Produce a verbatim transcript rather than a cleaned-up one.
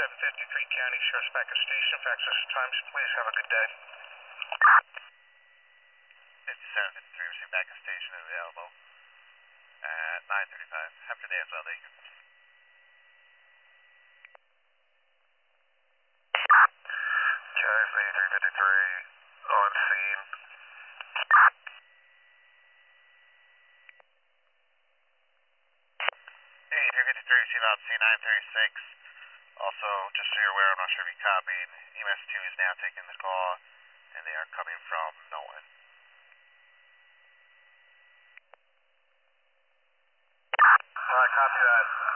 seven fifty-three County Sheriff's back at station. Fax us times, please. Have a good day. fifty-seven fifty-three, receive back at station available at nine thirty-five. Have a good day as well, thank you. Jive eighty-three fifty-three on scene. eighty-three fifty-three, receive out C nine thirty-six. Also, just so you're aware, I'm not sure if you copied, E M S two is now taking the call, and they are coming from Nolan. Alright, copy that.